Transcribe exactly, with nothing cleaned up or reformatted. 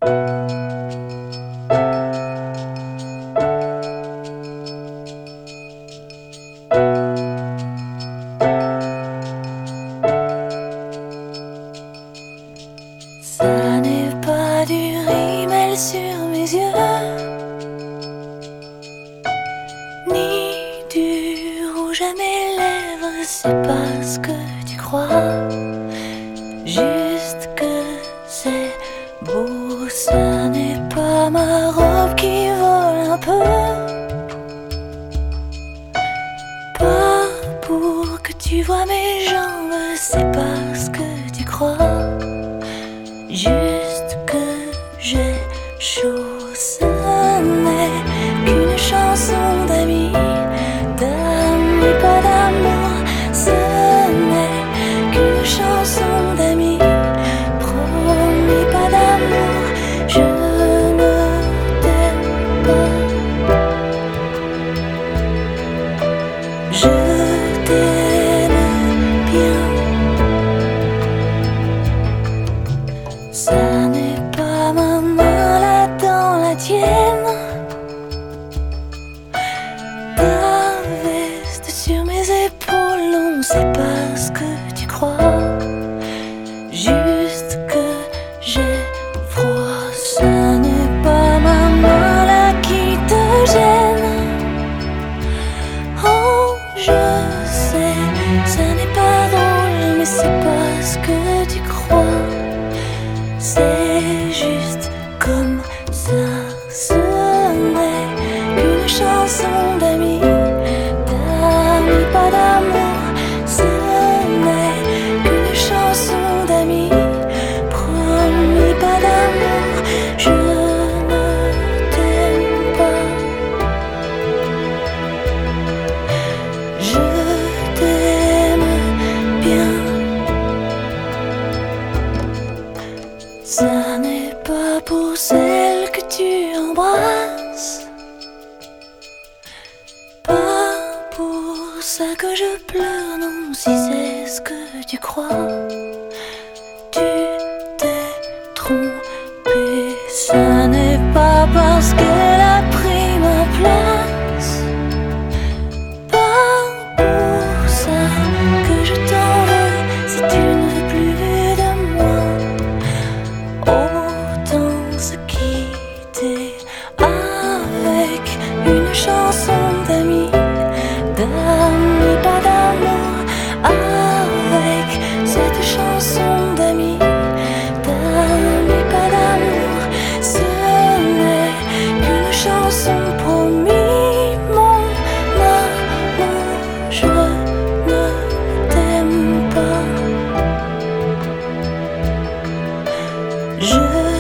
Ça n'est pas du rimel sur mes yeux, ni du rouge à mes lèvres, c'est pas ce que tu crois. Juste que c'est beau, ça n'est pas ma robe qui vole un peu. Pas pour que tu vois mes jambes, c'est pas ce que tu crois. Juste que j'ai chaud, ça n'est qu'une chanson d'amis, d'amis pas d'amour. Ce n'est qu'une chanson d'amis, promis pas d'amour. Je ne t'aime pas, je t'aime bien. Ça n'est pas ma main là dans la tienne, ta veste sur mes épaules, non c'est pas ce que tu crois. Juste que j'ai froid, ça n'est pas ma main là qui te gêne. Oh je sais, ça n'est pas drôle, mais c'est pas ce que tu crois. C'est juste comme ça, ce n'est qu'une chanson d'amis, d'amis pas d'amour. Ce n'est qu'une chanson d'amis, promis pas d'amour. Je ne t'aime pas, je t'aime bien. Ça n'est pas pour celle que tu embrasses, pas pour ça que je pleure, non si c'est ce que tu crois. Tu t'es trompé, ça n'est pas parce qu'elle a pris ma place, pas pour ça que je t'en veux si tu ne veux plus de moi. Autant se quitter avec une chanson d'amis, d'amis pas d'amour. Avec cette chanson d'amis, d'amis pas d'amour. Ce n'est qu'une chanson, promis mon amour. Je ne t'aime pas, je